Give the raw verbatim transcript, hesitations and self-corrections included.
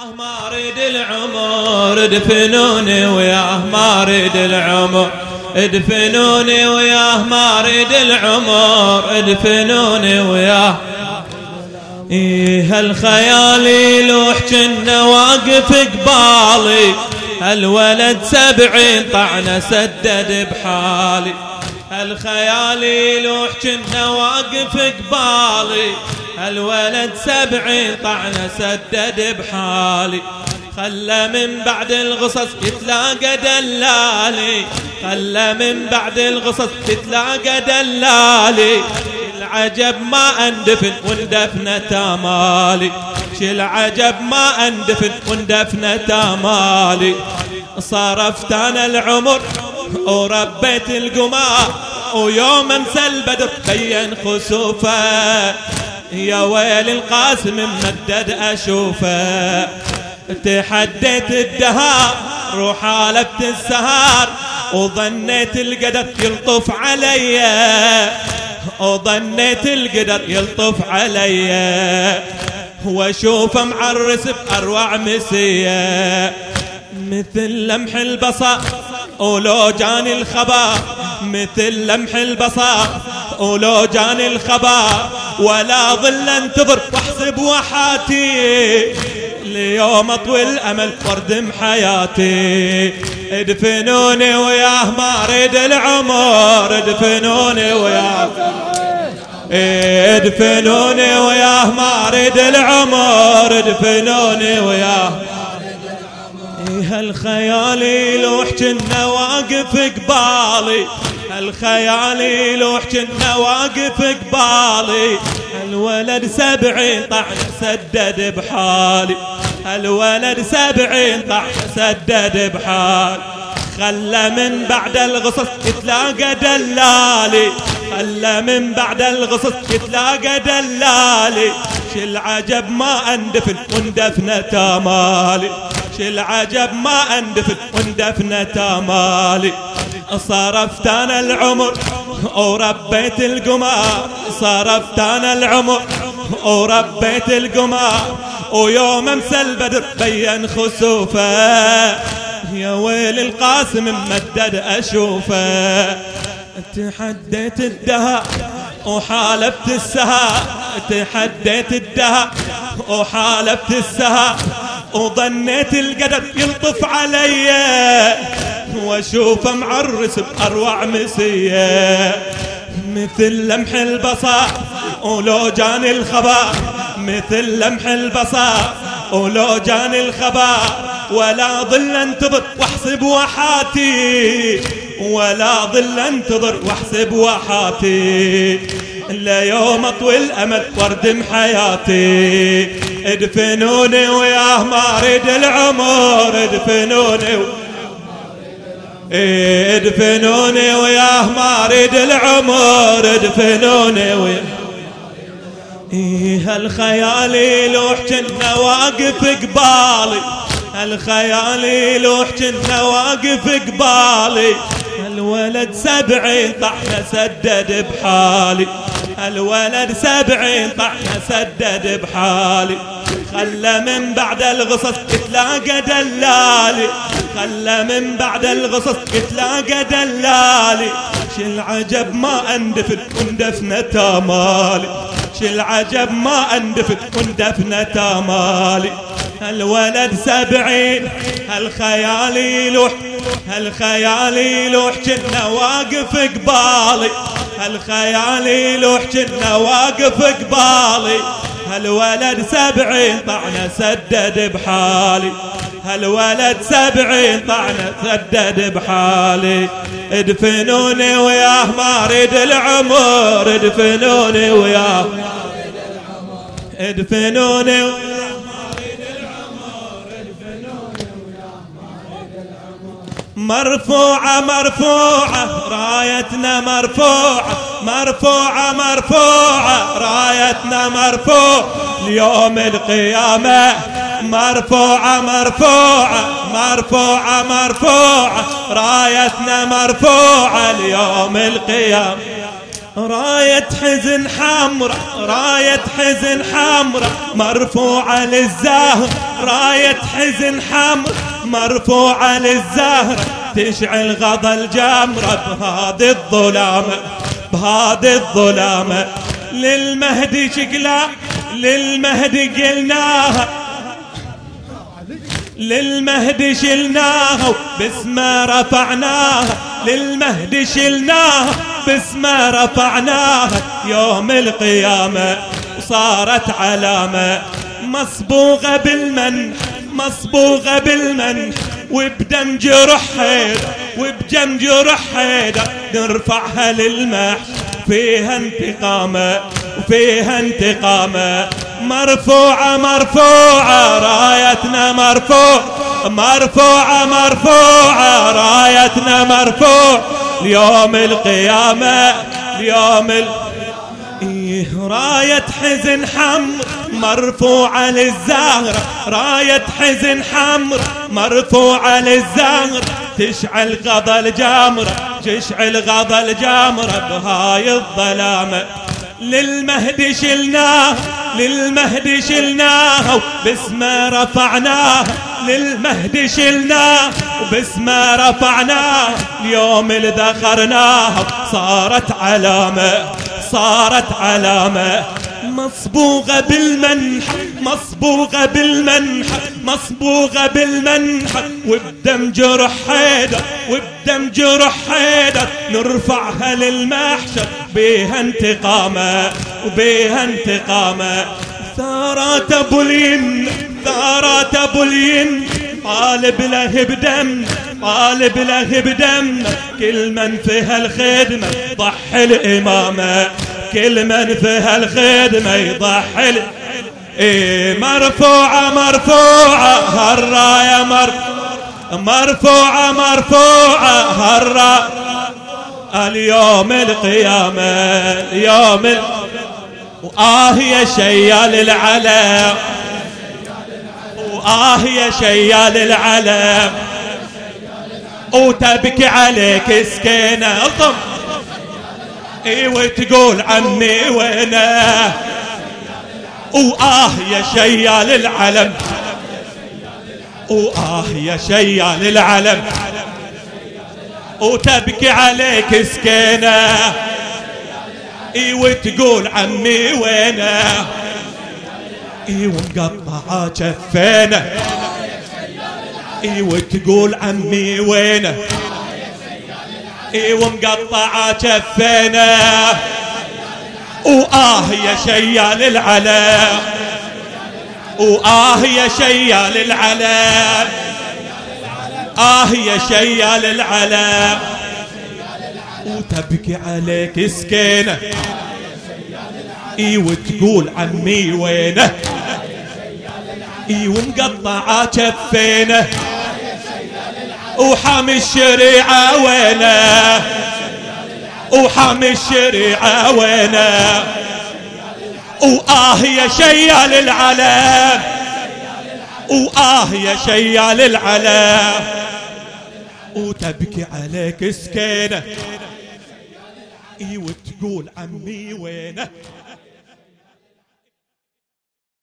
ما اريد العمر ادفنوني وياه، ما اريد العمر ادفنوني وياه، ما اريد العمر ادفنوني وياه. ايه هالخيال يلوح كنا واقف قبالي، هالولد سبعين طعنه سدد بحالي. هالخيال يلوح كنا واقف قبالي، هالولد سبعين طعنه سدد بحالي. خلى من بعد الغصص يتلاقى دلالي، خلى من بعد الغصص يتلاقى دلالي. العجب ما اندفن واندفن تامالي، العجب ما اندفن واندفن تامالي. صرفت انا العمر وربيت القمار، ويوم امسى البدر بين خسوفه. يا ويل القاسم ممدد اشوفه. تحديت الدهار وحالفت السهار، وظنيت القدر يلطف عليا، وظنيت القدر يلطف عليا. واشوفه معرس باروع مسيه، مثل لمح البصر ولو جاني الخبر، مثل لمح البصر ولو جاني الخبر. ولا ظل انتظر واحسب وحاتي، اليوم اطوي الامل واردم حياتي. ادفنوني وياه، ما اريد العمر ادفنوني وياه، ادفنوني وياه، ما اريد العمر ادفنوني وياه. هالخيال يلوح كنا واقف قبالي، هالخيال يلوح كنا واقف قبالي. الولد سبعين طعنه سدد بحالي، الولد سبعين طعنه سدد بحالي. خلى من بعد الغصص يتلاقى دلالي، خلى من بعد الغصص يتلاقى دلالي. شالعجب ما اندفن واندفن تامالي، شالعجب ما اندفن واندفن تامالي. صرفت انا العمر وربيت القمار، صرفت انا العمر وربيت القمار. ويوم امسى البدر بين خسوفه، يا ويل القاسم ممدد اشوفه. تحديت الدهر وحالفت السهر، تحديت الدهر وحالفت السهر. وظنيت القدر يلطف عليا، واشوفه معرس باروع مسيه. مثل لمح البصر ولو جاني الخبر، مثل لمح البصر ولو جاني الخبر. ولا ظل انتظر واحسب وحاتي، ولا ظل انتظر واحسب وحاتي. الا يوم اطوي الامل واردم حياتي. ادفنوني وياه، ما اريد العمر ادفنوني، ادفنوني وياه، ما اريد العمر ادفنوني وياه. ايه هالخيال يلوح كنا واقف قبالي، هالخيال يلوح كنا واقف قبالي. الولد سبعين طعنه سدد بحالي، الولد سبعين طعنه سدد بحالي. خلى من بعد الغصص يتلاقى دلالي، خلى من بعد الغصص يتلاقى دلالي. شالعجب ما اندفن واندفن تامالي، شالعجب ما اندفن واندفن تامالي. الولد سبعين هالخيال يلوح، هالخيال يلوح كنا واقف قبالي، هالخيال يلوح كنا واقف قبالي. هالولد سبعين طعنه سدد بحالي، هالولد سبعين طعنه سدد بحالي. ادفنوني وياه، ما اريد العمر ادفنوني وياه، ادفنوني وياه. مرفوعة مرفوعة رايتنا، مرفوعة مرفوعة مرفوعة رايتنا، مرفوع ليوم القيامة. مرفوعة مرفوعة مرفوعة مرفوعة رايتنا، مرفوعة ليوم القيامة. راية حزن حمرة، راية حزن حمرة مرفوعة للزاهر، راية راية حزن حمر مرفوعة للزهرة تشعل غضا الجمرة بهذه الظلامة بهذه الظلامة. للمهدي شقلا للمهدي قلناها للمهدي شلناها باسمه رفعناها للمهدي شلناها باسمه رفعناها يوم القيامة وصارت علامة مصبوغة بالمن مصبوغة بالمن وبدم جرح حيدر وبدم جرح حيدر نرفعها للمحشر فيها انتقامة وفيها انتقامة. مرفوعة مرفوعة رايتنا مرفوع مرفوعة مرفوعة رايتنا مرفوع ليوم القيامة ليوم ال... إيه راية حزن حمر مرفوعة للزهرة راية حزن حمر مرفوعة للزهرة تشعل غضا الجمرة تشعل غضا الجمرة بهاي الظلامة. للمهدي شلناه للمهدي شلناه باسمه رفعناه للمهدي شلناه وباسمه رفعناه اليوم اللي ذخرناه صارت علامة صارت علامة مصبوغة بالمنح مصبوغة بالمنح مصبوغة بالمنح وبدم جرح حيدر وبدم جرح حيدر نرفعها للمحشر بيها انتقامة وبيها انتقامة. ثارات ابو اليم ثارات ابو اليم طالب له بدم طالب له بدم كل من في هالخدمة ضحي الإمامة كل من في هالخدمة يضحي إيه مرفوعة مرفوعة هالراية مر مرفوعة مرفوعة هالراية اليوم القيامة اليوم ال... وآه يا شيال العلم وآه يا شيال العلم وتبكي عليك سكينة الطم اي وتقول عمي وينه وآه يا شيال العلم وآه يا شيال العلم وتبكي عليك سكينة اي وتقول عمي وينه اي ومقطعة جفينه اي وتقول عمي وينه اي ومقطعة جفينه وآه يا شيال العلم وآه يا شيال العلم آه يا شيال العلم وتبكي عليك سكينة اي وتقول عمي وينه اي ومقطعة جفينه وحامي الشريعة وينه وحامي الشريعة وينه وآه يا شيال العلم وآه يا شيال العلم وتبكي عليك سكينة اي وتقول عمي وينه